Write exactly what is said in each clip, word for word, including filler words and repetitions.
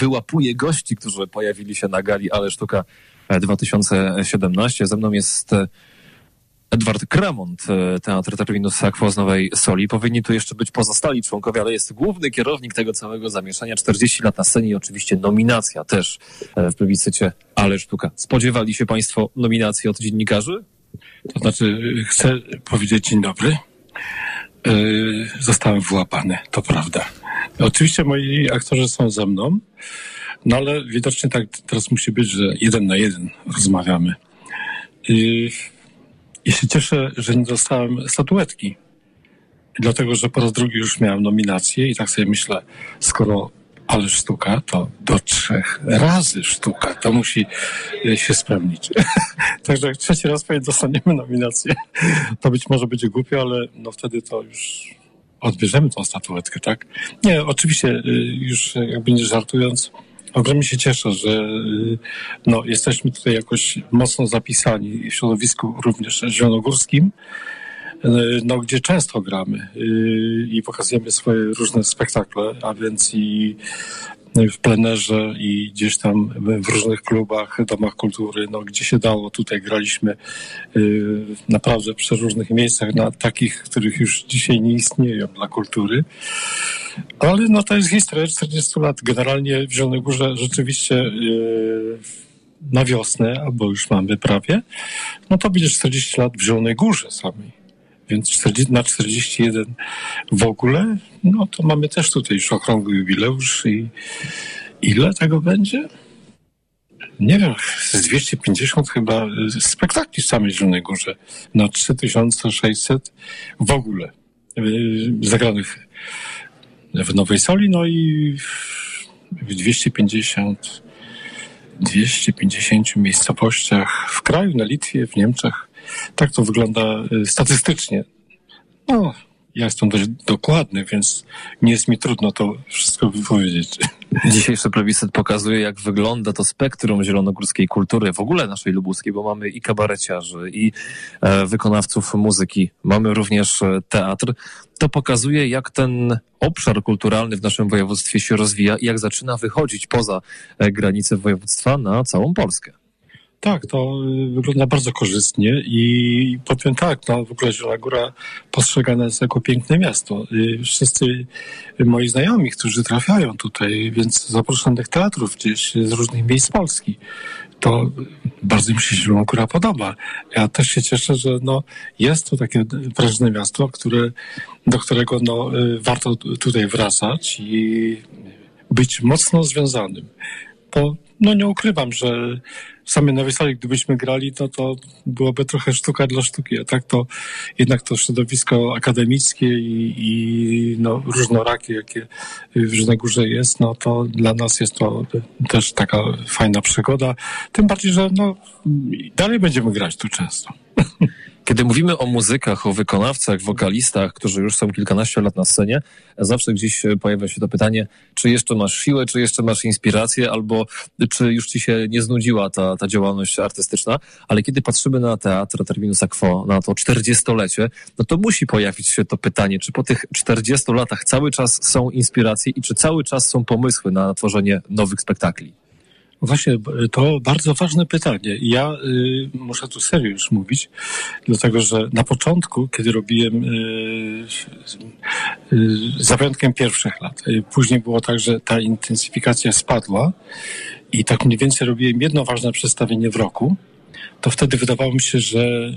wyłapuje gości, którzy pojawili się na gali Ale Sztuka dwa tysiące siedemnaście. Ze mną jest Edward Kremont, Teatr Terminus Aquo z Nowej Soli. Powinni tu jeszcze być pozostali członkowie, ale jest główny kierownik tego całego zamieszania. czterdzieści lat na scenie i oczywiście nominacja też w plebiscycie Ale Sztuka. Spodziewali się państwo nominacji od dziennikarzy? To znaczy, chcę powiedzieć dzień dobry. Yy, zostałem wyłapany, to prawda. Oczywiście moi aktorzy są ze mną, no ale widocznie tak teraz musi być, że jeden na jeden rozmawiamy. Yy, I się cieszę, że nie dostałem statuetki. Dlatego, że po raz drugi już miałem nominację i tak sobie myślę, skoro Ale Sztuka, to do trzech razy sztuka. To musi się spełnić. Także jak trzeci raz pewnie dostaniemy nominację, to być może będzie głupio, ale no wtedy to już odbierzemy tą statuetkę, tak? Nie, oczywiście już jakby nie żartując, ogromnie się cieszę, że no, jesteśmy tutaj jakoś mocno zapisani w środowisku również zielonogórskim, no, gdzie często gramy i pokazujemy swoje różne spektakle, a więc i w plenerze i gdzieś tam w różnych klubach, domach kultury, no gdzie się dało, tutaj graliśmy naprawdę w przeróżnych miejscach, na takich, których już dzisiaj nie istnieją dla kultury. Ale no to jest historia czterdziestu lat. Generalnie w Zielonej Górze rzeczywiście na wiosnę, albo już mamy prawie, no to będzie czterdzieści lat w Zielonej Górze samej. Więc czterdzieści, na czterdzieści jeden w ogóle, no to mamy też tutaj już okrągły jubileusz i ile tego będzie? Nie wiem, z dwieście pięćdziesiąt chyba spektakli w samej Zielonej Górze na trzy tysiące sześćset w ogóle zagranych w Nowej Soli, no i w dwieście pięćdziesiąt, dwieście pięćdziesięciu miejscowościach w kraju, na Litwie, w Niemczech. Tak to wygląda statystycznie. No, ja jestem dość dokładny, więc nie jest mi trudno to wszystko wypowiedzieć. Dzisiejszy plebiscyt pokazuje, jak wygląda to spektrum zielonogórskiej kultury, w ogóle naszej lubuskiej, bo mamy i kabareciarzy, i e, wykonawców muzyki, mamy również e, teatr. To pokazuje, jak ten obszar kulturalny w naszym województwie się rozwija i jak zaczyna wychodzić poza e, granice województwa na całą Polskę. Tak, to wygląda bardzo korzystnie i powiem tak, no w ogóle Zielona Góra postrzegana jest jako piękne miasto. Wszyscy moi znajomi, którzy trafiają tutaj, więc zaproszonych teatrów gdzieś z różnych miejsc Polski, to bardzo mi się Zielona Góra podoba. Ja też się cieszę, że no jest to takie prężne miasto, które, do którego no warto tutaj wracać i być mocno związanym. Bo no nie ukrywam, że w samej Nowej Soli, gdybyśmy grali, to to byłoby trochę sztuka dla sztuki, a tak to jednak to środowisko akademickie i, i no, różnorakie, jakie w Zielonej Górze jest, no to dla nas jest to też taka fajna przygoda. Tym bardziej, że no dalej będziemy grać tu często. Kiedy mówimy o muzykach, o wykonawcach, wokalistach, którzy już są kilkanaście lat na scenie, zawsze gdzieś pojawia się to pytanie, czy jeszcze masz siłę, czy jeszcze masz inspirację, albo czy już ci się nie znudziła ta, ta działalność artystyczna. Ale kiedy patrzymy na Teatr Terminus Aquo, na to czterdziestolecie, no to musi pojawić się to pytanie, czy po tych czterdziestu latach cały czas są inspiracje i czy cały czas są pomysły na tworzenie nowych spektakli? Właśnie, to bardzo ważne pytanie. Ja y, muszę tu serio już mówić, dlatego że na początku, kiedy robiłem, y, y, za wyjątkiem pierwszych lat, y, później było tak, że ta intensyfikacja spadła i tak mniej więcej robiłem jedno ważne przedstawienie w roku, to wtedy wydawało mi się, że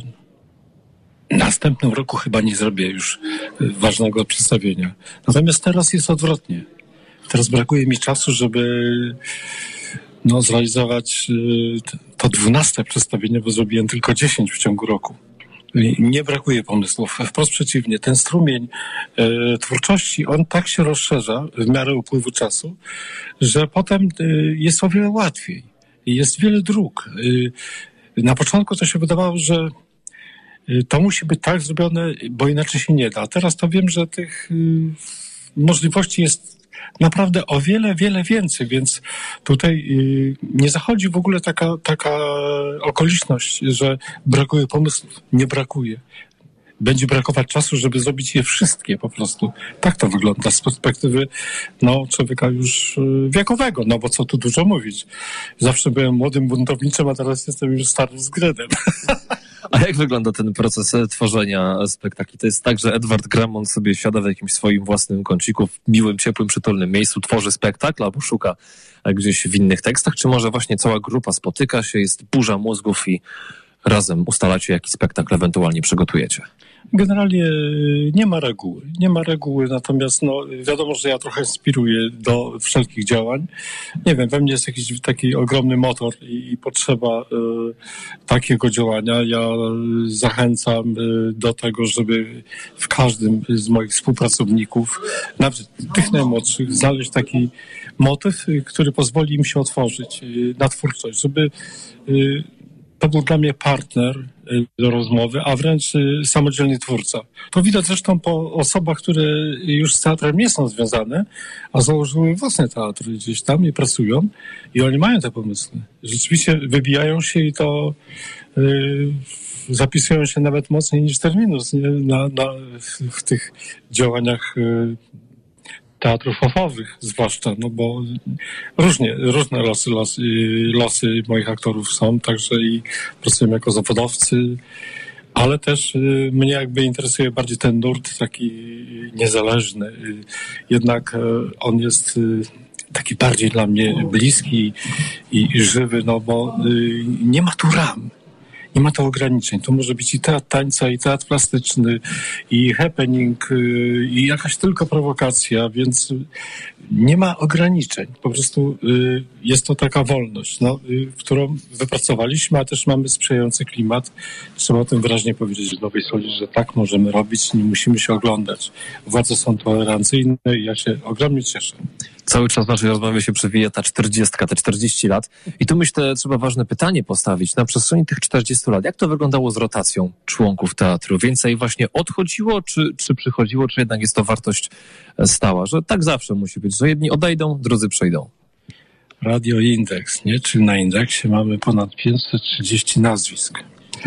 w następnym roku chyba nie zrobię już ważnego przedstawienia. Natomiast teraz jest odwrotnie. Teraz brakuje mi czasu, żeby no, zrealizować to dwunaste przedstawienie, bo zrobiłem tylko dziesięć w ciągu roku. Nie brakuje pomysłów. Wprost przeciwnie, ten strumień e, twórczości, on tak się rozszerza w miarę upływu czasu, że potem e, jest o wiele łatwiej. Jest wiele dróg. E, na początku to się wydawało, że to musi być tak zrobione, bo inaczej się nie da. A teraz to wiem, że tych e, możliwości jest naprawdę o wiele, wiele więcej, więc tutaj yy, nie zachodzi w ogóle taka, taka okoliczność, że brakuje pomysłów. Nie brakuje. będzie brakować czasu, żeby zrobić je wszystkie po prostu. Tak to wygląda z perspektywy no, człowieka już wiekowego, no bo co tu dużo mówić. Zawsze byłem młodym buntowniczym, a teraz jestem już starym zgredem. A jak wygląda ten proces tworzenia spektakli? To jest tak, że Edward Grammont sobie siada w jakimś swoim własnym kąciku, w miłym, ciepłym, przytulnym miejscu, tworzy spektakl albo szuka gdzieś w innych tekstach, czy może właśnie cała grupa spotyka się, jest burza mózgów i razem ustalacie, jaki spektakl ewentualnie przygotujecie? Generalnie nie ma reguły. Nie ma reguły, natomiast no, wiadomo, że ja trochę inspiruję do wszelkich działań. Nie wiem, we mnie jest jakiś taki ogromny motor i, i potrzeba y, takiego działania. Ja zachęcam y, do tego, żeby w każdym z moich współpracowników, nawet tych najmłodszych, znaleźć taki motyw, y, który pozwoli im się otworzyć y, na twórczość, żeby y, to był dla mnie partner do rozmowy, a wręcz samodzielny twórca. To widać zresztą po osobach, które już z teatrem nie są związane, a założyły własne teatry gdzieś tam i pracują i oni mają te pomysły. Rzeczywiście wybijają się i to yy, zapisują się nawet mocniej niż Terminus nie? Na, na, w, w tych działaniach yy, teatrów fachowych zwłaszcza, no bo różnie, różne losy, losy, losy moich aktorów są, także i pracują jako zawodowcy, ale też mnie jakby interesuje bardziej ten nurt taki niezależny. Jednak on jest taki bardziej dla mnie bliski i, i żywy, no bo nie ma tu ram. Nie ma to ograniczeń. To może być i teatr tańca, i teatr plastyczny, i happening, i jakaś tylko prowokacja, więc nie ma ograniczeń. Po prostu jest to taka wolność, no, którą wypracowaliśmy, a też mamy sprzyjający klimat. Trzeba o tym wyraźnie powiedzieć w Nowej Soli, że tak możemy robić, nie musimy się oglądać. Władze są tolerancyjne i ja się ogromnie cieszę. Cały czas w naszej rozmowie się przewija ta czterdziestka, te czterdzieści lat. I tu myślę, trzeba ważne pytanie postawić. Na przestrzeni tych czterdziestu lat, jak to wyglądało z rotacją członków teatru? Więcej właśnie odchodziło, czy, czy przychodziło, czy jednak jest to wartość stała? Że tak zawsze musi być, że jedni odejdą, drudzy przejdą. Radio Indeks, nie? Czyli na Indeksie mamy ponad pięćset trzydzieści nazwisk,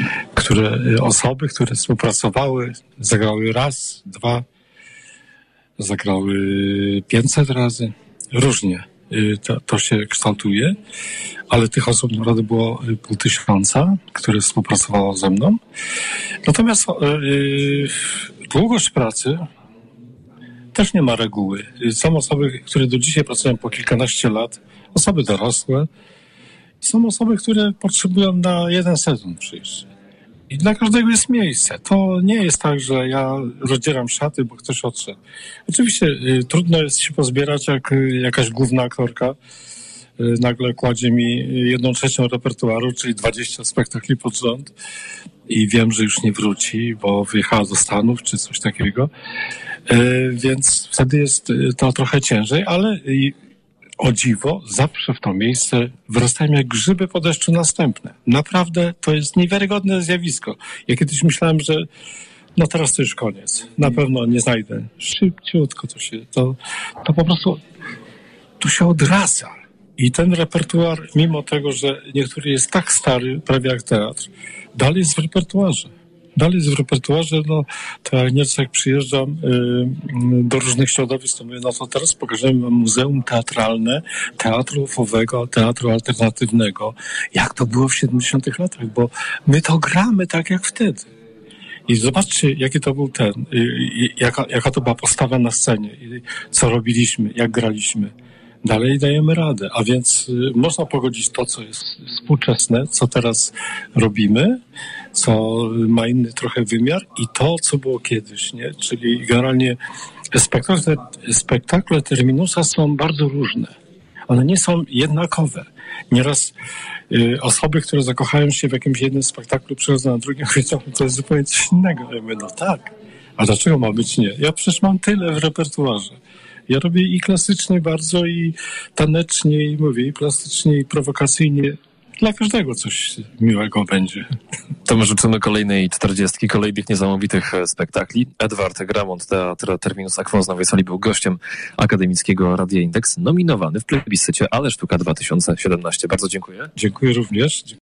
które osoby, które współpracowały, zagrały raz, dwa, zagrały pięćset razy. Różnie to, to się kształtuje, ale tych osób naprawdę było pół tysiąca, które współpracowało ze mną. Natomiast yy, długość pracy też nie ma reguły. Są osoby, które do dzisiaj pracują po kilkanaście lat, osoby dorosłe. Są osoby, które potrzebują na jeden sezon przyjść. I dla każdego jest miejsce. To nie jest tak, że ja rozdzieram szaty, bo ktoś odszedł. Oczywiście y, trudno jest się pozbierać, jak y, jakaś główna aktorka y, nagle kładzie mi jedną trzecią repertuaru, czyli dwadzieścia spektakli pod rząd i wiem, że już nie wróci, bo wyjechała do Stanów czy coś takiego. Y, więc wtedy jest y, to trochę ciężej, ale y, o dziwo, zawsze w to miejsce wrastają jak grzyby po deszczu następne. Naprawdę to jest niewiarygodne zjawisko. Ja kiedyś myślałem, że no teraz to już koniec. Na pewno nie znajdę. Szybciutko to się, to, to po prostu, to się odradza. I ten repertuar, mimo tego, że niektóry jest tak stary, prawie jak teatr, dalej jest w repertuarze. Dalej jest w repertuarze, no to jak nieco jak przyjeżdżam y, do różnych środowisk, to mówię, no to teraz pokażemy wam muzeum teatralne teatru ufowego, teatru alternatywnego. Jak to było w siedemdziesiątych latach, bo my to gramy tak jak wtedy. I zobaczcie, jaki to był ten, y, y, jaka, jaka to była postawa na scenie, y, co robiliśmy, jak graliśmy. Dalej dajemy radę, a więc y, można pogodzić to, co jest współczesne, co teraz robimy, co ma inny trochę wymiar i to, co było kiedyś, nie? Czyli generalnie spektakle, spektakle Terminusa są bardzo różne. One nie są jednakowe. Nieraz y, osoby, które zakochają się w jakimś jednym spektaklu, przychodzą na drugi, mówią, to jest zupełnie coś innego. Ja mówię, no tak, a dlaczego ma być nie? Ja przecież mam tyle w repertuarze. Ja robię i klasycznie bardzo, i tanecznie, i mówię, i plastycznie, i prowokacyjnie. Dla każdego coś miłego będzie. To my życzymy kolejnej czterdziestki, kolejnych niesamowitych spektakli. Edward Grammont, Teatr Terminus Aqua z Nowej Soli, był gościem akademickiego Radia Indeks, nominowany w plebiscycie Ale Sztuka dwa tysiące siedemnaście. Bardzo dziękuję. Dziękuję również.